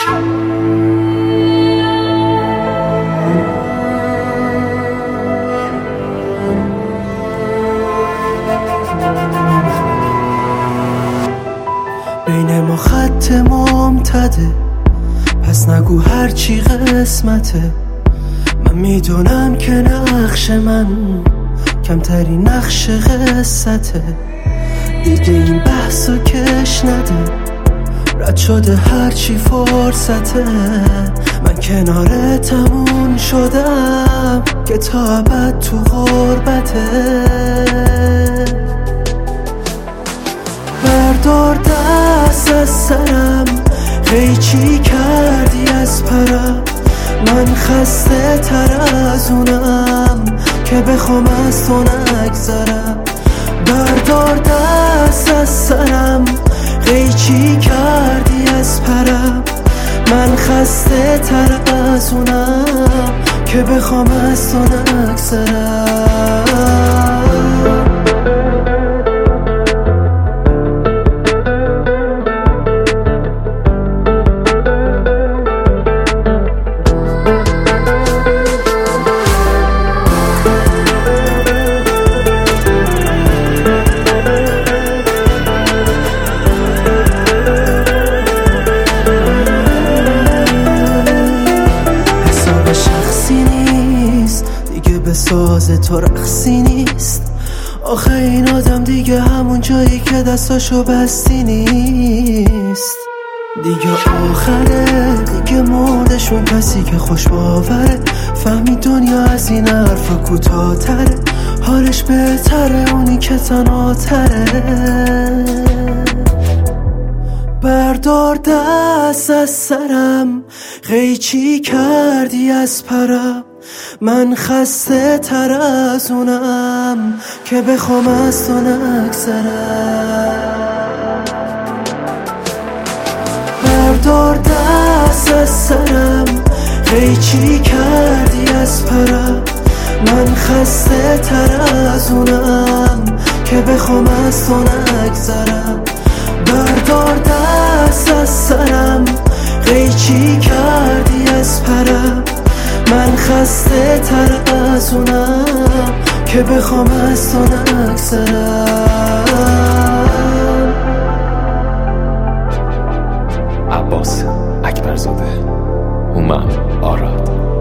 بین ما خط ممتده، پس نگو هرچی قسمته. من میدونم که نقش من کمترین نقش قصته. دیگه این بحثو کش نده، رد شده هرچی فرصته. من کنار تموم شدم که تا ابد تو غربته. بردار دست از سرم، قیچی کردی از پرم. من خسته تر از اونم که بخوام از تو نگذرم. بردار دست از سرم، قیچی کردی از پرم. من خسته تر از اونم که بخوام از تو نگذرم. ساز تو رقصی نیست. آخه این آدم دیگه همون جایی که دستاشو بستی نیست. دیگه آخره، دیگه مردشون کسی که خوش باوره. فهمی دنیا از این حرفا کوتاه‌تره، حالش بهتره اونی که تنهاتره. بردار دست از سرم، قیچی کردی از پرم. من خسته تر از اونم که بخوام از تو نگذرم. بردار دست از سرم، قیچی کردی از پرم. من خسته تر از اونم که بخوام از تو نگذرم. بردار دست از سرم، قیچی کردی از پرم. من خسته تر از اونم که بخوام از تو نگذرم. عباس اکبرزاده، هومن آراد.